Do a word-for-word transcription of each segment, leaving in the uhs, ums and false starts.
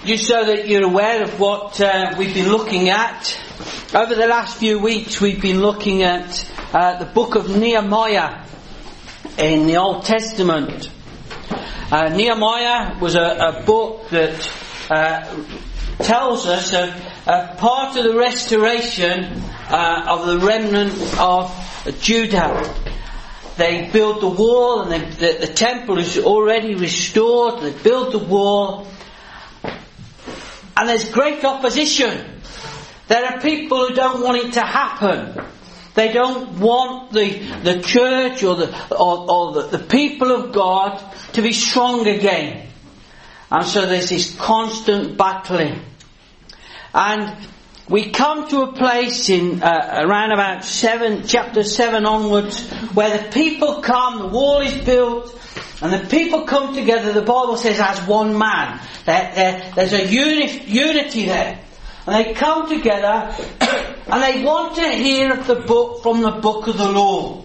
just so that you're aware of what uh, we've been looking at, over the last few weeks we've been looking at uh, the book of Nehemiah in the Old Testament. Uh, Nehemiah was a, a book that uh, tells us of, of part of the restoration uh, of the remnant of Judah. They built the wall, and they, the, the temple is already restored. They built the wall, and there's great opposition. There are people who don't want it to happen. They don't want the the church or the or, or the, the people of God to be strong again, and so there's this constant battling. And we come to a place in uh, around about seven, chapter seven onwards, where the people come, the wall is built, and the people come together. The Bible says as one man. There, there, there's a uni- unity there. And they come together and they want to hear the book from the book of the law.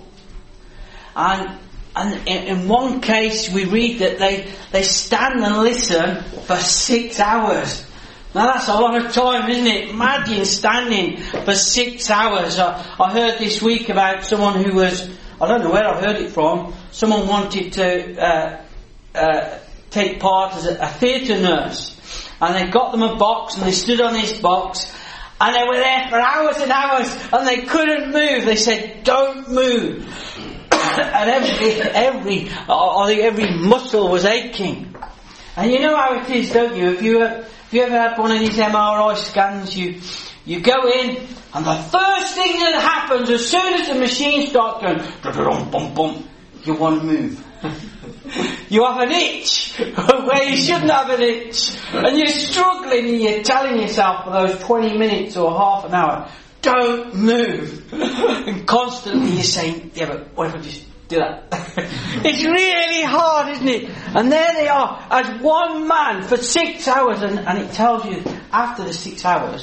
And and in, in one case we read that they, they stand and listen for six hours. Now that's a lot of time, isn't it? Imagine standing for six hours. I, I heard this week about someone who was, I don't know where I heard it from, someone wanted to uh, uh, take part as a, a theatre nurse. And they got them a box and they stood on this box and they were there for hours and hours and they couldn't move. They said, don't move. And every, every, I think every muscle was aching. And you know how it is, don't you? If you have, if you ever had one of these M R I scans, you, you go in and the first thing that happens as soon as the machine starts going, you want to move. You have an itch where you shouldn't have an itch, and you're struggling and you're telling yourself for those twenty minutes or half an hour, don't move. And constantly you're saying, yeah, but what if I just do that? It's really hard, isn't it? And there they are as one man for six hours, and, and it tells you after the six hours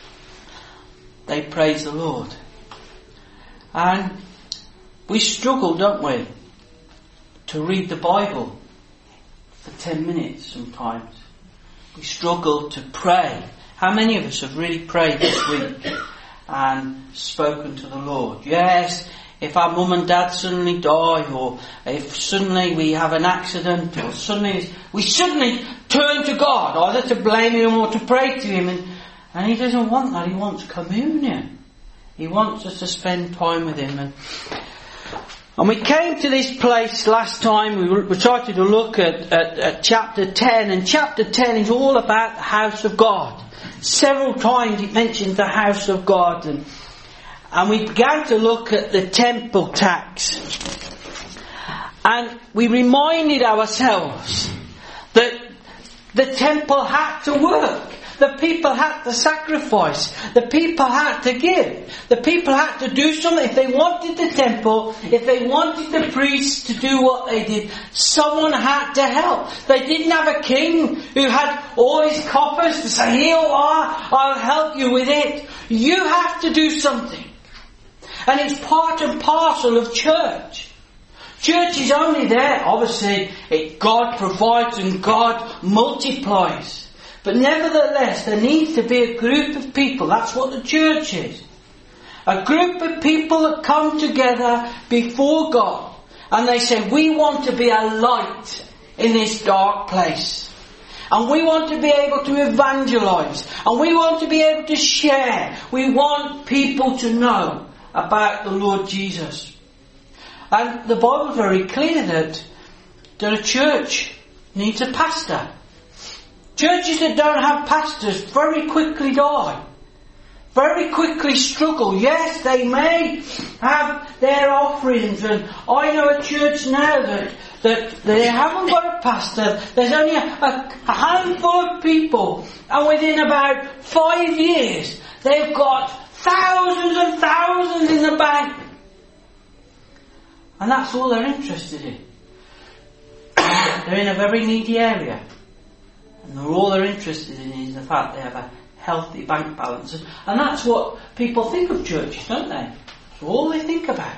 they praise the Lord. And we struggle, don't we, to read the Bible for ten minutes sometimes. We struggle to pray. How many of us have really prayed this week and spoken to the Lord? Yes, if our mum and dad suddenly die, or if suddenly we have an accident, or suddenly we suddenly turn to God, either to blame Him or to pray to Him, and, and He doesn't want that. He wants communion. He wants us to spend time with Him. And And we came to this place last time. We, we started to look at, at, at chapter ten. And chapter ten is all about the house of God. Several times it mentions the house of God. And, and we began to look at the temple tax. And we reminded ourselves that the temple had to work. The people had to sacrifice. The people had to give. The people had to do something. If they wanted the temple, if they wanted the priests to do what they did, someone had to help. They didn't have a king who had all his coffers to say, here you are, I'll help you with it. You have to do something. And it's part and parcel of church. Church is only there, obviously, it, God provides and God multiplies. But nevertheless, there needs to be a group of people. That's what the church is. A group of people that come together before God. And they say, we want to be a light in this dark place. And we want to be able to evangelise. And we want to be able to share. We want people to know about the Lord Jesus. And the Bible is very clear that, that a church needs a pastor. Churches that don't have pastors very quickly die. Very quickly struggle. Yes, they may have their offerings. And I know a church now that, that they haven't got a pastor. There's only a, a, a handful of people. And within about five years, they've got thousands and thousands in the bank. And that's all they're interested in. They're in a very needy area. And all they're interested in is the fact they have a healthy bank balance. And that's what people think of churches, don't they? That's all they think about.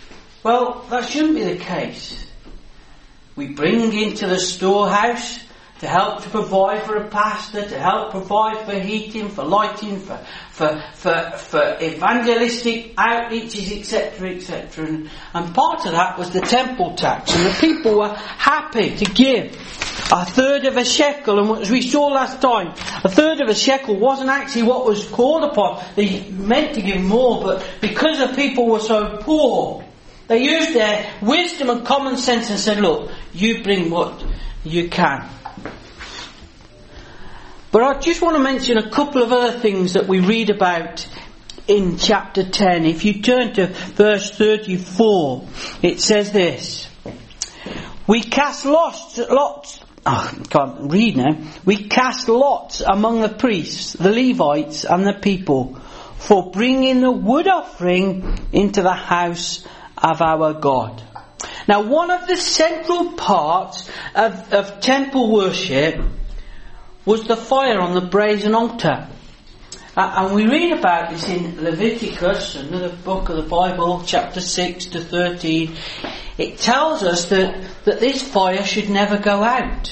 Well, that shouldn't be the case. We bring into the storehouse to help to provide for a pastor, to help provide for heating, for lighting, for for for, for evangelistic outreaches, et cetera, et cetera. And, and part of that was the temple tax, and the people were happy to give a third of a shekel. And as we saw last time, a third of a shekel wasn't actually what was called upon. They meant to give more, but because the people were so poor, they used their wisdom and common sense and said, look, you bring what you can. But I just want to mention a couple of other things that we read about in chapter ten. If you turn to verse thirty-four, it says this. We cast lots, lots, oh, I can't read now. We cast lots among the priests, the Levites and the people for bringing the wood offering into the house of our God. Now, one of the central parts of, of temple worship was the fire on the brazen altar. Uh, and we read about this in Leviticus, another book of the Bible, chapter six to thirteen. It tells us that, that this fire should never go out.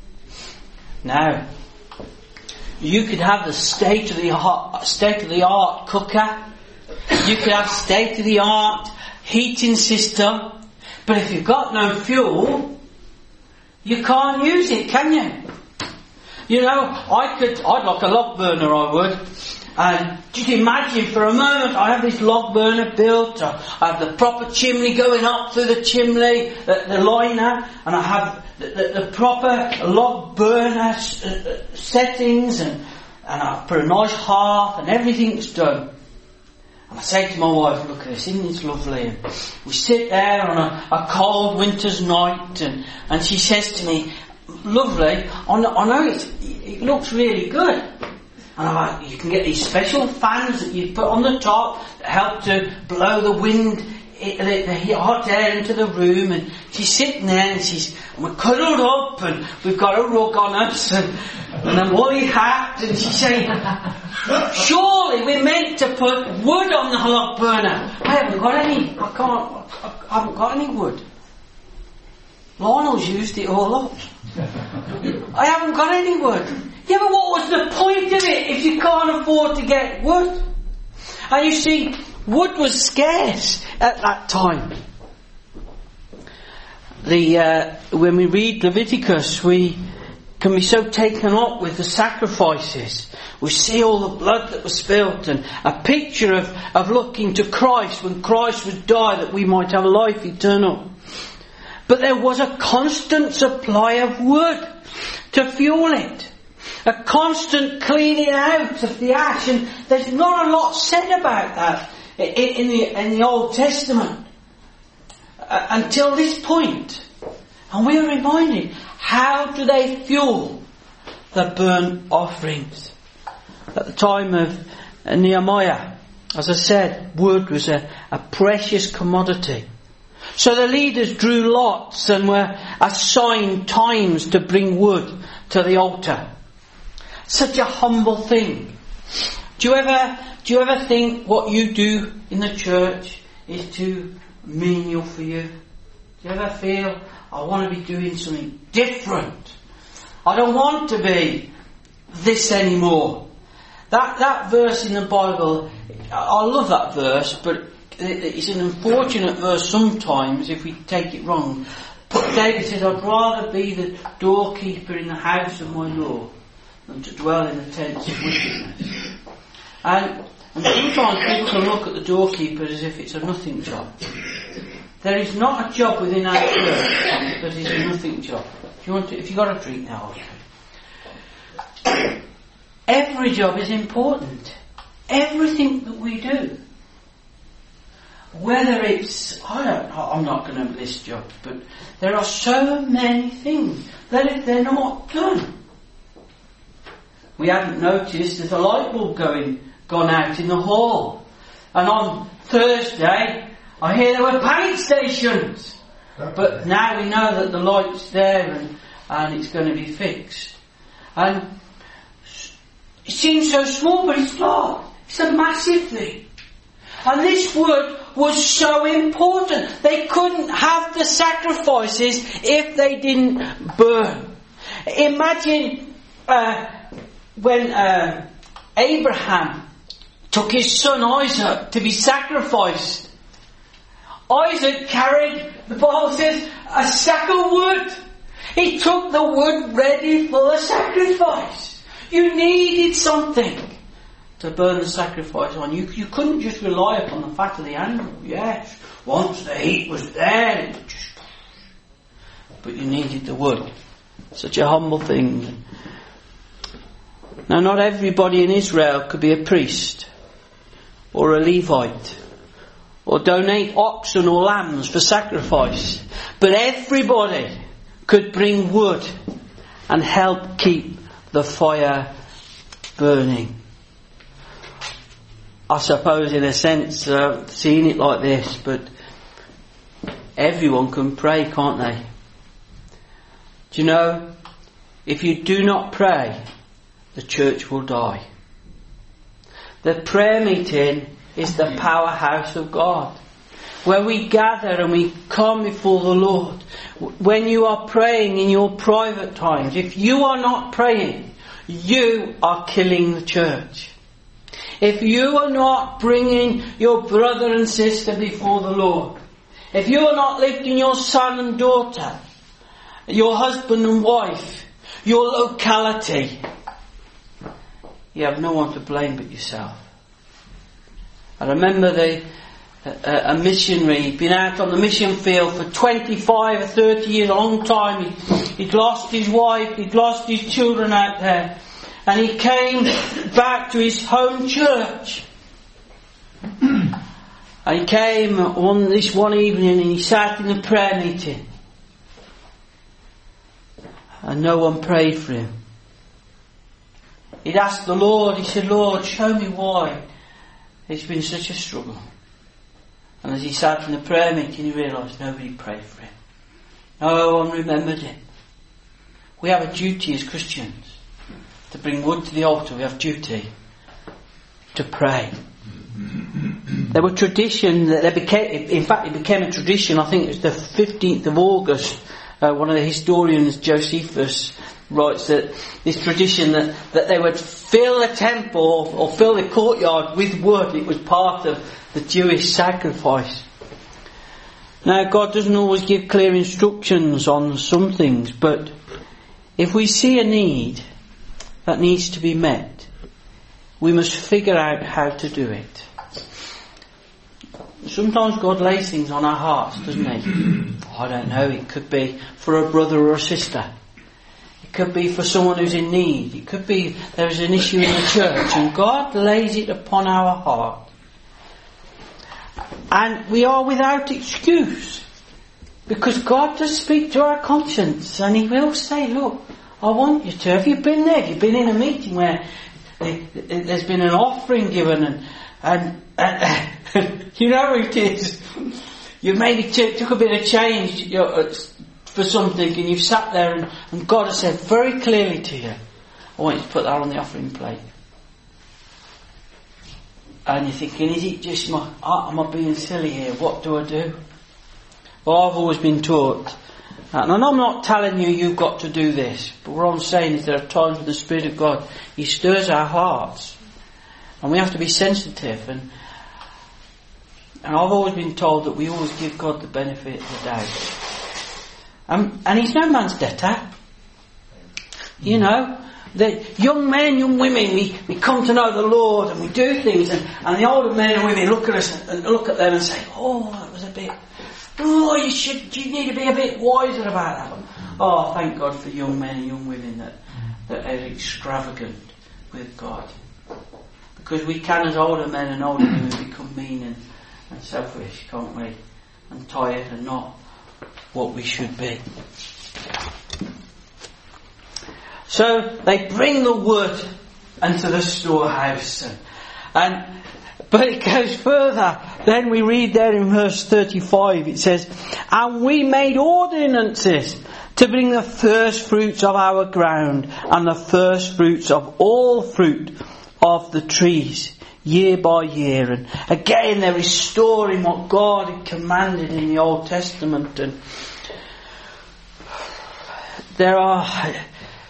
Now, you could have the state of the art, state of the art cooker. You could have state of the art heating system. But if you've got no fuel, you can't use it, can you? You know, I could, I'd like a log burner, I would. And just imagine for a moment, I have this log burner built, I have the proper chimney going up through the chimney, the, the liner, and I have the, the, the proper log burner uh, settings, and, and I put a nice hearth, and everything's done. And I say to my wife, look at this, isn't this lovely? And we sit there on a, a cold winter's night, and, and she says to me, lovely, I know, I know it, it looks really good. And I'm like, you can get these special fans that you put on the top that help to blow the wind, the, the hot air into the room. And she's sitting there and she's, and we're cuddled up and we've got a rug on us and, and a woolly hat. And she's saying, surely we're meant to put wood on the log burner. I haven't got any, I can't, I, I haven't got any wood. Lionel's used it all up. I haven't got any wood. Yeah, but what was the point of it if you can't afford to get wood? And you see, wood was scarce at that time. The uh, when we read Leviticus, we can be so taken up with the sacrifices. We see all the blood that was spilt, and a picture of, of looking to Christ when Christ would die that we might have life eternal. But there was a constant supply of wood to fuel it. A constant cleaning out of the ash. And there's not a lot said about that in, in, the, in the Old Testament. Uh, until this point. And we are reminded, how do they fuel the burnt offerings? At the time of Nehemiah, as I said, wood was a, a precious commodity. So the leaders drew lots and were assigned times to bring wood to the altar. Such a humble thing. Do you ever, do you ever think what you do in the church is too menial for you? Do you ever feel, I want to be doing something different? I don't want to be this anymore. That, that verse in the Bible, I love that verse, but it's an unfortunate verse sometimes if we take it wrong. But David says, I'd rather be the doorkeeper in the house of my Lord than to dwell in the tents of wickedness. And, and sometimes people can look at the doorkeeper as if it's a nothing job. There is not a job within our church that is a nothing job. If you want to, if you've got a drink now, okay. Every job is important. Everything that we do. Whether it's, I don't, I'm not going to list jobs, but there are so many things that if they're not done. We hadn't noticed there's a light bulb going, gone out in the hall. And on Thursday, I hear there were panic stations. But now we know that the light's there and, and it's going to be fixed. And it seems so small, but it's not. It's a massive thing. And this wood was so important. They couldn't have the sacrifices if they didn't burn. Imagine uh, when uh, Abraham took his son Isaac to be sacrificed. Isaac carried, the Bible says, a sack of wood. He took the wood ready for the sacrifice. You needed something to burn the sacrifice on. You, you couldn't just rely upon the fat of the animal. Yes, once the heat was there, it would just... but you needed the wood. Such a humble thing. Now, not everybody in Israel could be a priest or a Levite or donate oxen or lambs for sacrifice, but everybody could bring wood and help keep the fire burning. I suppose in a sense I've seen it like this, but everyone can pray, can't they? Do you know, if you do not pray, the church will die. The prayer meeting is the powerhouse of God, where we gather and we come before the Lord. When you are praying in your private times, if you are not praying, you are killing the church. If you are not bringing your brother and sister before the Lord, if you are not lifting your son and daughter, your husband and wife, your locality, you have no one to blame but yourself. I remember the, uh, a missionary, he'd been out on the mission field for twenty-five or thirty years, a long time. He'd, he'd lost his wife, he'd lost his children out there. And he came back to his home church. And he came on this one evening and he sat in the prayer meeting. And no one prayed for him. He'd asked the Lord, he said, Lord, show me why it's been such a struggle. And as he sat in the prayer meeting, he realised nobody prayed for him. No one remembered him. We have a duty as Christians to bring wood to the altar. We have duty to pray. There were tradition that there became, in fact, it became a tradition. I think it was the fifteenth of August. Uh, one of the historians, Josephus, writes that this tradition that, that they would fill the temple or, or fill the courtyard with wood. It was part of the Jewish sacrifice. Now, God doesn't always give clear instructions on some things, but if we see a need that needs to be met, we must figure out how to do it. Sometimes God lays things on our hearts, doesn't He? I don't know, it could be for a brother or a sister. It could be for someone who's in need. It could be there is an issue in the church and God lays it upon our heart. And we are without excuse, because God does speak to our conscience and He will say, look, I want you to. Have you been there? Have you been in a meeting where there's been an offering given and, and, and you know it is. You maybe t- took a bit of change you know, for something and you've sat there and, and God has said very clearly to you, I want you to put that on the offering plate. And you're thinking, is it just my, am I being silly here? What do I do? Well, I've always been taught, and I'm not telling you you've got to do this, but what I'm saying is there are times when the Spirit of God, He stirs our hearts, and we have to be sensitive. And and I've always been told that we always give God the benefit of the doubt. Um, and He's no man's debtor. You know, the young men, young women, we, we come to know the Lord and we do things, and, and the older men and women look at us and look at them and say, oh, that was a bit... Oh, you should. You need to be a bit wiser about that. Oh, thank God for young men and young women that that are extravagant with God, because we can, as older men and older women, become mean and, and selfish, can't we? And tired and not what we should be. So they bring the wood into the storehouse, and. and But it goes further. Then we read there in verse thirty-five, it says, and we made ordinances to bring the first fruits of our ground and the first fruits of all fruit of the trees year by year. And again they're restoring what God had commanded in the Old Testament. And there are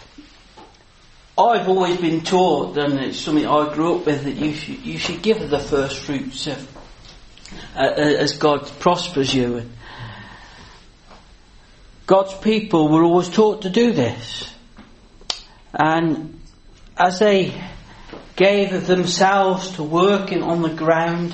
I've always been taught, and it's something I grew up with, that you should, you should give the first fruits of, uh, as God prospers you. And God's people were always taught to do this. And as they gave of themselves to working on the ground,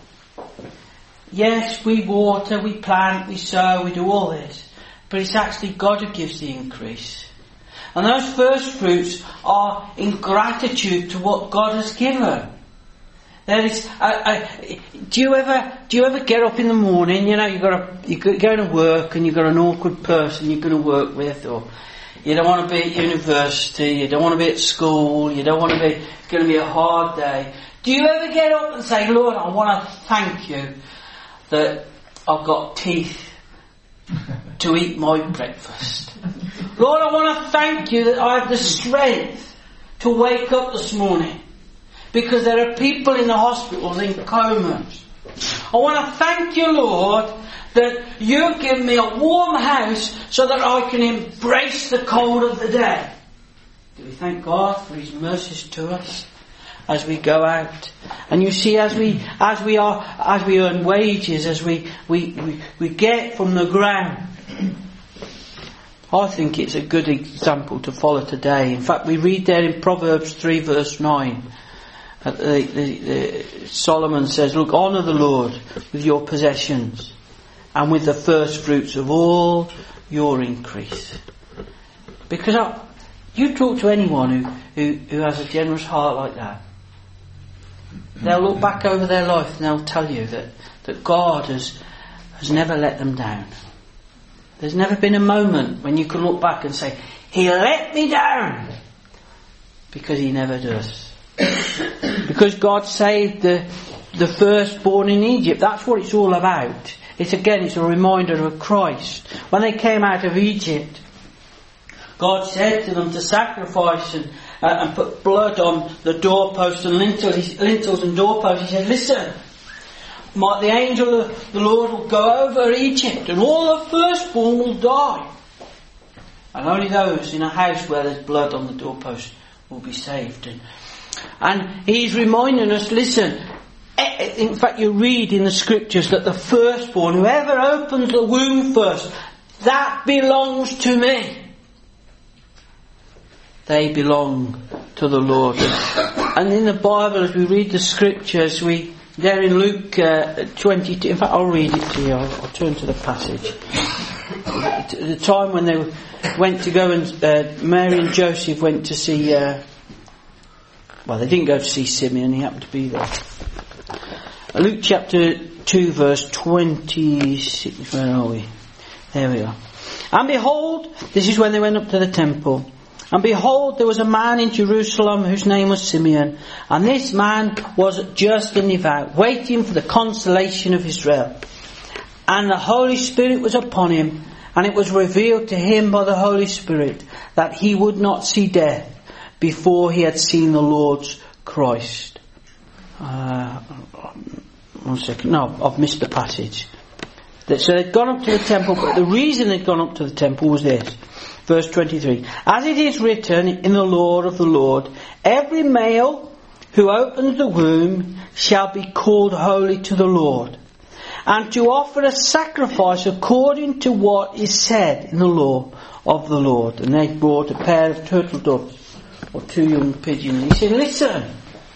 yes, we water, we plant, we sow, we do all this, but it's actually God who gives the increase. And those first fruits are in gratitude to what God has given. There is, I, I, do you ever, do you ever get up in the morning? You know, you've got a, you're going to work, and you've got an awkward person you're going to work with, or you don't want to be at university, you don't want to be at school, you don't want to be, it's going to be a hard day. Do you ever get up and say, Lord, I want to thank you that I've got teeth to eat my breakfast. Lord, I want to thank you that I have the strength to wake up this morning, because there are people in the hospitals in comas. I want to thank you, Lord, that you give me a warm house so that I can embrace the cold of the day. Do we thank God for His mercies to us as we go out? And you see, as we as we are as we earn wages, as we we, we, we get from the ground, I think it's a good example to follow today. In fact, we read there in Proverbs three verse nine, uh, the, the, the, Solomon says, look, honour the Lord with your possessions and with the first fruits of all your increase. Because I, you talk to anyone who, who, who has a generous heart like that, they'll look back over their life and they'll tell you that, that God has, has never let them down. There's never been a moment when you can look back and say, He let me down. Because He never does. Because God saved the, the firstborn in Egypt. That's what it's all about. It's again, it's a reminder of Christ. When they came out of Egypt, God said to them to sacrifice and, uh, and put blood on the doorposts and lintels, lintels and doorposts. He said, listen, my, the angel of the Lord will go over Egypt and all the firstborn will die. And only those in a house where there's blood on the doorpost will be saved. And, and He's reminding us, listen, in fact you read in the scriptures that the firstborn, whoever opens the womb first, that belongs to me. They belong to the Lord. And in the Bible, as we read the scriptures, we there in Luke uh, twenty-two, in fact I'll read it to you, I'll, I'll turn to the passage. The time when they went to go and uh, Mary and Joseph went to see uh, well they didn't go to see Simeon, he happened to be there. Luke chapter two verse twenty-six, where are we? There we are. And behold, this is when they went up to the temple. And behold, there was a man in Jerusalem whose name was Simeon. And this man was just and devout, waiting for the consolation of Israel. And the Holy Spirit was upon him. And it was revealed to him by the Holy Spirit that he would not see death before he had seen the Lord's Christ. Uh, one second. No, I've missed the passage. So they'd gone up to the temple, but the reason they'd gone up to the temple was this. Verse twenty-three. As it is written in the law of the Lord, every male who opens the womb shall be called holy to the Lord, and to offer a sacrifice according to what is said in the law of the Lord. And they brought a pair of turtle doves, or two young pigeons. He said, listen,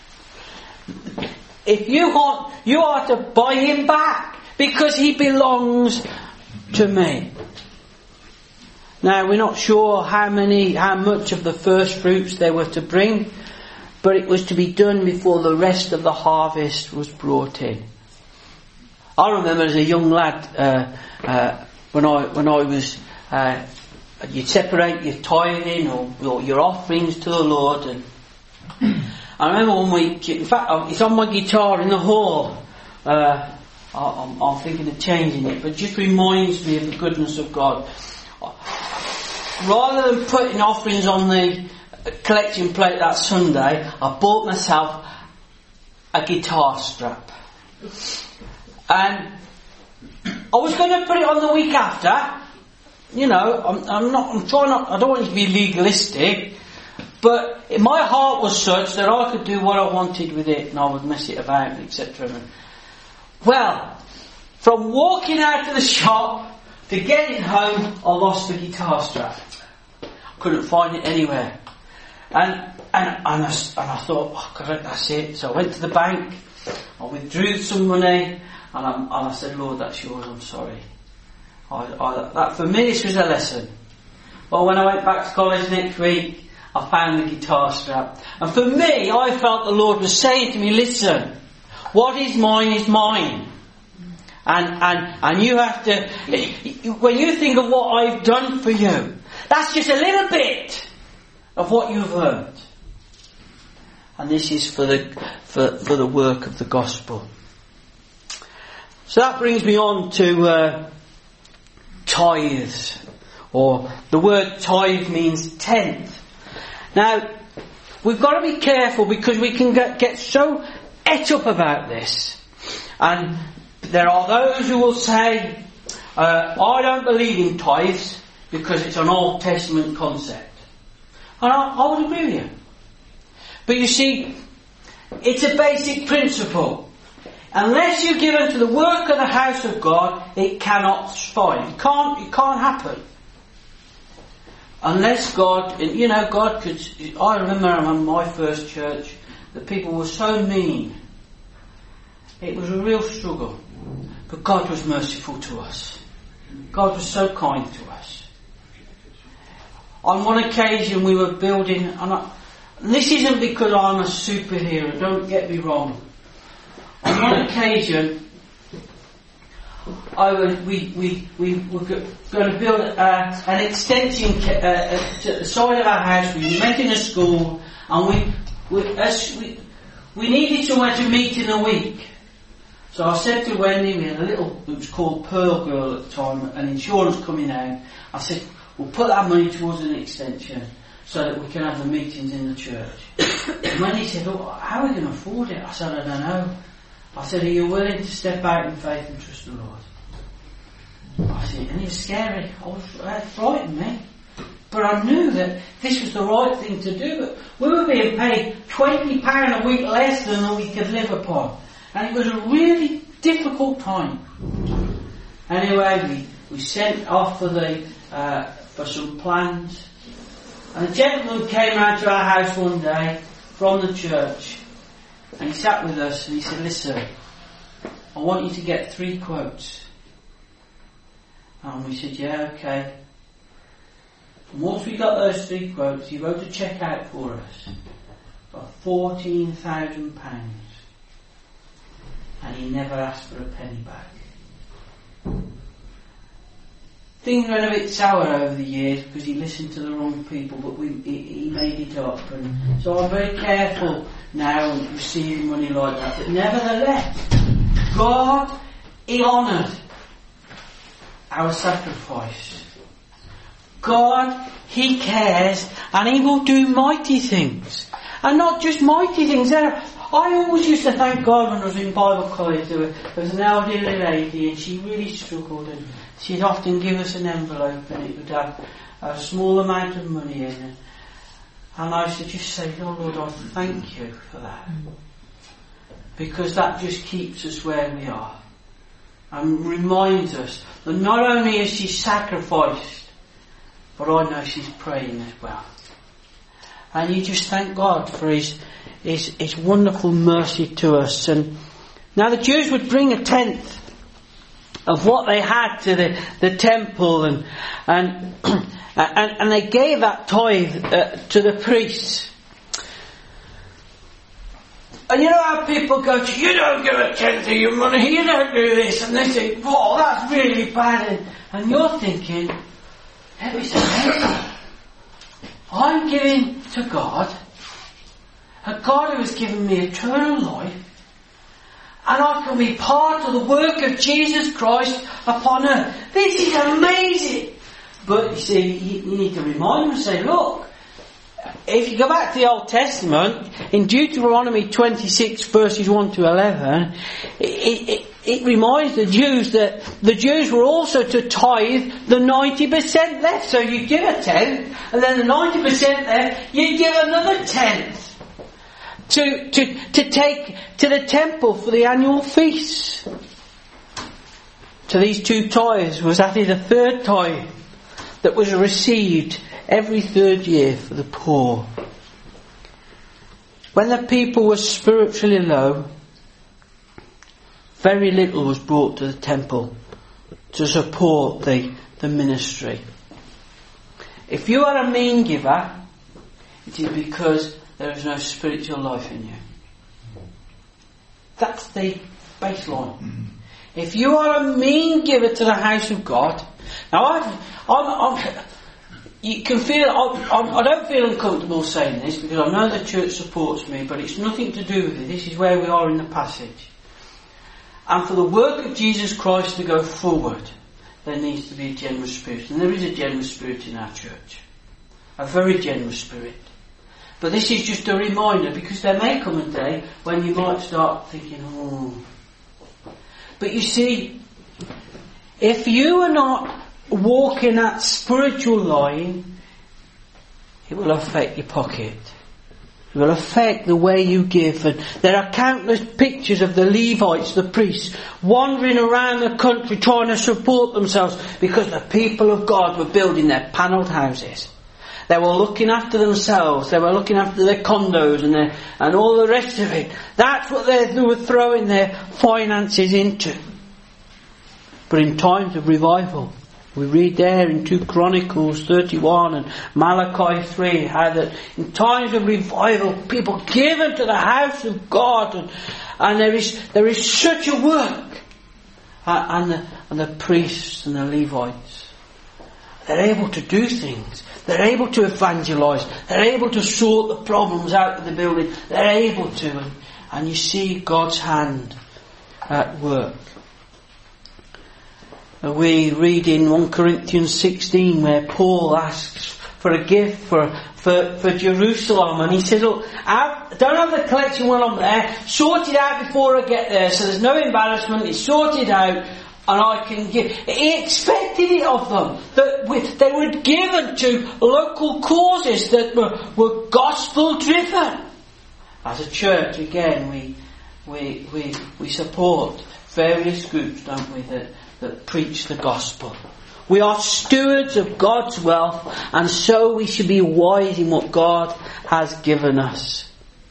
if you want, you are to buy him back, because he belongs to me. Now, we're not sure how many, how much of the first fruits they were to bring, but it was to be done before the rest of the harvest was brought in. I remember as a young lad, uh, uh, when I when I was, uh, you'd separate your tithing or, or your offerings to the Lord, and I remember one week, in fact, it's on my guitar in the hall. Uh, I'm, I'm thinking of changing it, but it just reminds me of the goodness of God. Rather than putting offerings on the collection plate that Sunday, I bought myself a guitar strap. And I was going to put it on the week after. You know, I'm, I'm not, I'm trying not, I don't want it to be legalistic, but my heart was such that I could do what I wanted with it, and I would mess it about, et cetera. Well, from walking out of the shop to getting home, I lost the guitar strap. I couldn't find it anywhere. And and and I, and I thought, oh God, that's it. So I went to the bank, I withdrew some money, and I, and I said, Lord, that's yours, I'm sorry. I, I, that, for me, this was a lesson. Well, when I went back to college next week, I found the guitar strap. And for me, I felt the Lord was saying to me, listen, what is mine is mine. And, and, and you have to, when you think of what I've done for you, that's just a little bit of what you've earned. And this is for the, for, for the work of the gospel. So that brings me on to, uh, tithes. Or the word tithe means tenth. Now, we've got to be careful because we can get, get so et up about this. And there are those who will say, uh, I don't believe in tithes because it's an Old Testament concept. And I, I would agree with you. But you see, it's a basic principle. Unless you give unto the work of the house of God, it cannot stand. It can't, it can't happen. Unless God, you know, God could, I remember in my first church, the people were so mean. It was a real struggle. But God was merciful to us. God was so kind to us. On one occasion we were building, and, I, and this isn't because I'm a superhero, don't get me wrong. On one occasion, I was, we, we, we were going to build uh, an extension uh, to the side of our house. We met in a school, and we we, as we we needed somewhere to meet in a week. So I said to Wendy, we had a little, it was called Pearl Girl at the time, an insurance coming out. I said, we'll put that money towards an extension so that we can have the meetings in the church. And Wendy said, oh, how are we going to afford it? I said, I don't know. I said, are you willing to step out in faith and trust the Lord? I said, and it was scary. I was, it frightened me. But I knew that this was the right thing to do. We were being paid twenty pounds a week less than we could live upon. And it was a really difficult time. Anyway, we, we sent off for the uh, for some plans. And a gentleman came round to our house one day from the church. And he sat with us and he said, listen, I want you to get three quotes. And we said, yeah, okay. And once we got those three quotes, he wrote a cheque out for us for fourteen thousand pounds. And he never asked for a penny back. Things went a bit sour over the years because he listened to the wrong people, but we, he, he made it up. And so I'm very careful now in receiving money like that. But nevertheless, God, He honoured our sacrifice. God, He cares, and He will do mighty things. And not just mighty things. There, I always used to thank God when I was in Bible college. There was an elderly lady and she really struggled, and she'd often give us an envelope and it would have a small amount of money in it. And I used to just say, oh Lord, I thank you for that. Because that just keeps us where we are. And reminds us that not only is she sacrificed, but I know she's praying as well. And you just thank God for His His, His wonderful mercy to us. And now the Jews would bring a tenth of what they had to the, the temple, and and, and and they gave that tithe uh, to the priests. And you know how people go to, you don't give a tenth of your money, you don't do this, and they think, whoa, that's really bad. And, and you're thinking, let me say, I'm giving to God, a God who has given me eternal life, and I can be part of the work of Jesus Christ upon earth. This is amazing. But you see, you, you need to remind them and say, look, if you go back to the Old Testament, in Deuteronomy twenty-six verses one to eleven, it, it, it reminds the Jews that the Jews were also to tithe the ninety percent left. So you give a tenth, and then the ninety percent left, you give another tenth. To, to, to take to the temple for the annual feast. To these two tithes was added a third tithe that was received every third year for the poor. When the people were spiritually low, very little was brought to the temple to support the, the ministry. If you are a mean giver, it is because there is no spiritual life in you. That's the baseline. If you are a mean giver to the house of God, now I've, I'm, I'm, you can feel, I'm, I don't feel uncomfortable saying this because I know the church supports me, but it's nothing to do with it. This is where we are in the passage. And for the work of Jesus Christ to go forward, there needs to be a generous spirit. And there is a generous spirit in our church. A very generous spirit. But this is just a reminder, because there may come a day when you might start thinking, oh. But you see, if you are not walking that spiritual line, it will affect your pocket. It will affect the way you give. And there are countless pictures of the Levites, the priests, wandering around the country trying to support themselves because the people of God were building their panelled houses. They were looking after themselves. They were looking after their condos and their, and all the rest of it. That's what they, they were throwing their finances into. But in times of revival, we read there in two Chronicles thirty-one and Malachi three, how that in times of revival, people give into the house of God, and, and there is there is such a work. And the, and the priests and the Levites, they're able to do things. They're able to evangelise. They're able to sort the problems out of the building. They're able to. And, and you see God's hand at work. We read in First Corinthians sixteen where Paul asks for a gift for, for, for Jerusalem. And he says, look, I don't have the collection when I'm there. Sort it out before I get there. So there's no embarrassment. It's sorted out. And I can give. He expected it of them. That we, they were given to local causes that were, were gospel driven. As a church, again, we we we we support various groups, don't we, that, that preach the gospel. We are stewards of God's wealth, and so we should be wise in what God has given us.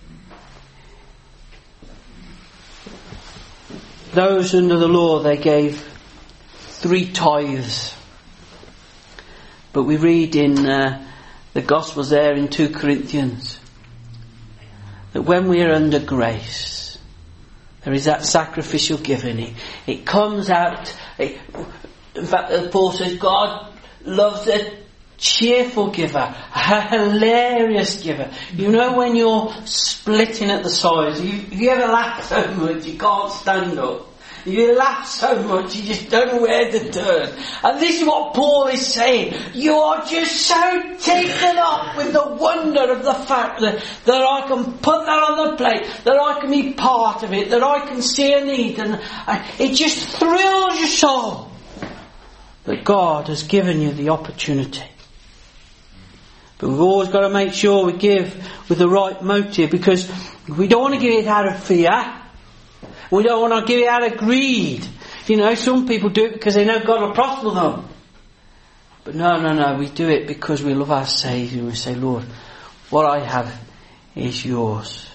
Those under the law, they gave three tithes. But we read in uh, the Gospels there in two Corinthians that when we are under grace, there is that sacrificial giving. It, it comes out. It, in fact, Paul says God loves a cheerful giver, a hilarious giver. You know when you're splitting at the sides, you, you ever laugh so much you can't stand up. You laugh so much you just don't know where to turn. And this is what Paul is saying. You are just so taken up with the wonder of the fact that, that I can put that on the plate, that I can be part of it, that I can see a need, and, and it just thrills your soul that God has given you the opportunity. But we've always got to make sure we give with the right motive, because we don't want to give it out of fear. We don't want to give it out of greed. You know, some people do it because they know God will prosper them. But no, no, no, we do it because we love our Saviour and we say, Lord, what I have is yours.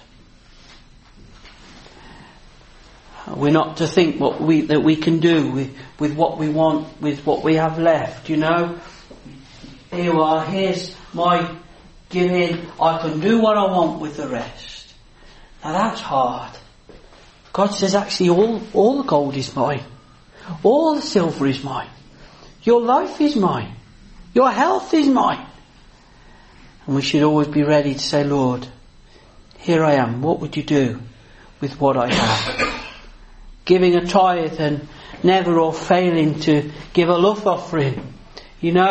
We're not to think what we that we can do with, with what we want, with what we have left, you know. Here you are, here's my giving, I can do what I want with the rest. Now that's hard. God says actually all, all the gold is mine. All the silver is mine. Your life is mine. Your health is mine. And we should always be ready to say, Lord, here I am. What would you do with what I have? Giving a tithe and never or failing to give a love offering. You know,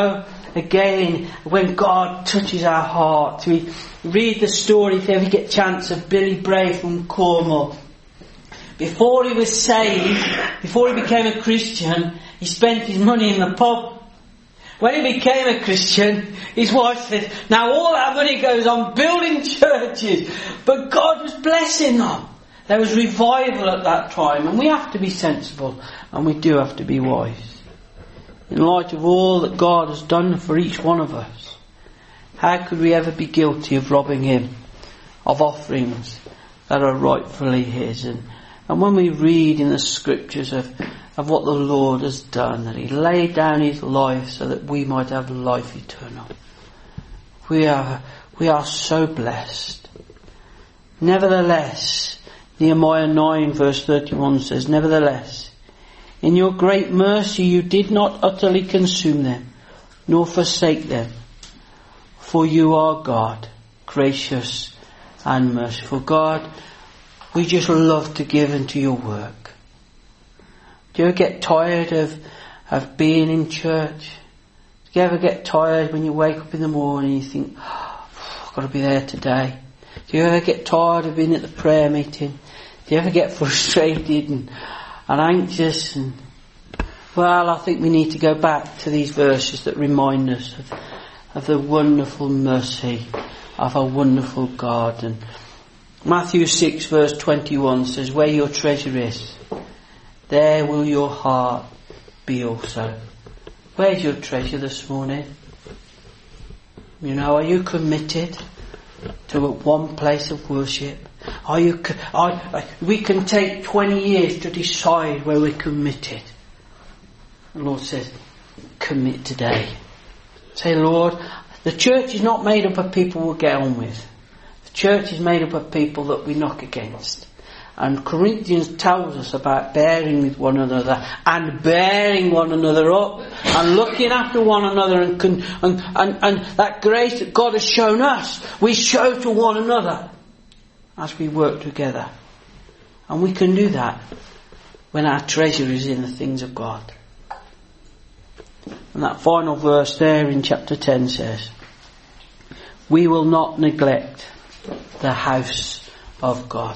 again when God touches our hearts. We read the story, if you ever get a chance, of Billy Bray from Cornwall. Before he was saved, before he became a Christian, he spent his money in the pub. When he became a Christian, his wife said, now all that money goes on building churches. But God was blessing them. There was revival at that time, and we have to be sensible, and we do have to be wise. In light of all that God has done for each one of us, how could we ever be guilty of robbing Him of offerings that are rightfully His? And, and when we read in the Scriptures of, of what the Lord has done, that He laid down His life so that we might have life eternal, we are, we are so blessed. Nevertheless, Nehemiah nine verse thirty-one says, nevertheless, in your great mercy you did not utterly consume them, nor forsake them. For you are God, gracious and merciful. God, we just love to give into your work. Do you ever get tired of, of being in church? Do you ever get tired when you wake up in the morning and you think, oh, I've got to be there today? Do you ever get tired of being at the prayer meeting? Do you ever get frustrated and, and anxious? And well, I think we need to go back to these verses that remind us of, of the wonderful mercy of our wonderful God. And Matthew six verse twenty-one says, where your treasure is, there will your heart be also. Where's your treasure this morning? You know, are you committed to one place of worship? Are you? Are, we can take twenty years to decide where we're committed. The Lord says, commit today. Say, Lord, the church is not made up of people we'll get on with. The church is made up of people that we knock against. And Corinthians tells us about bearing with one another and bearing one another up and looking after one another, and, and, and, and that grace that God has shown us, we show to one another as we work together. And we can do that when our treasure is in the things of God. And that final verse there in chapter ten says, we will not neglect the house of God.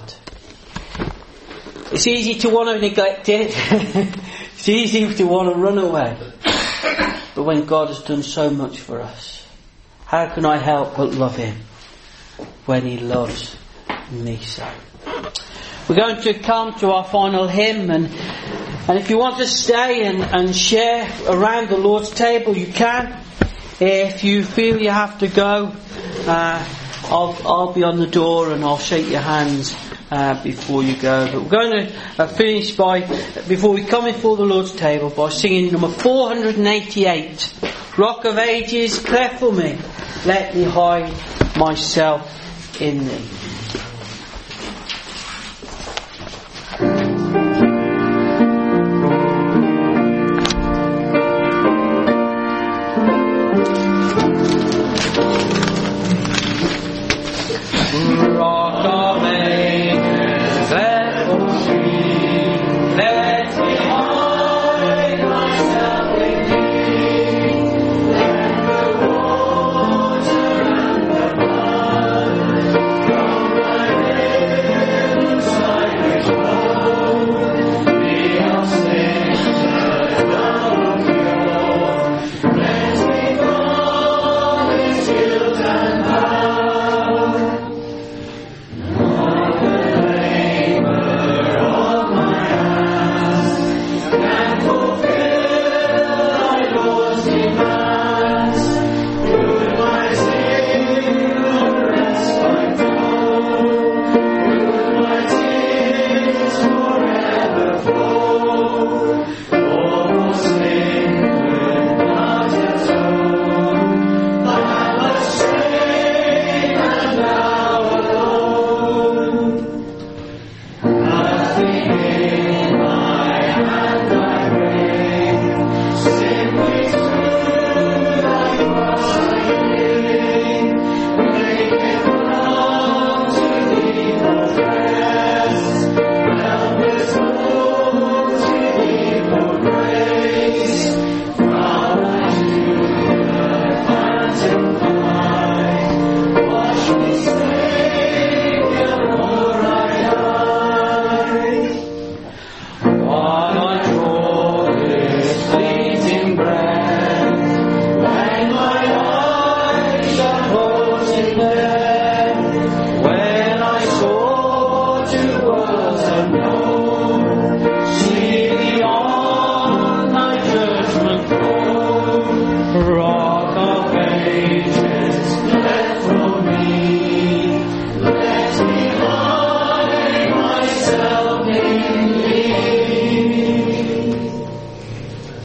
It's easy to want to neglect it. It's easy to want to run away. But when God has done so much for us, how can I help but love Him when He loves me so? We're going to come to our final hymn, and and if you want to stay and, and share around the Lord's table, you can. If you feel you have to go, uh, I'll I'll be on the door and I'll shake your hands uh, before you go. But we're going to uh, finish by, before we come before the Lord's table, by singing number four hundred eighty-eight. Rock of Ages, cleft for me, let me hide myself in Thee. Rock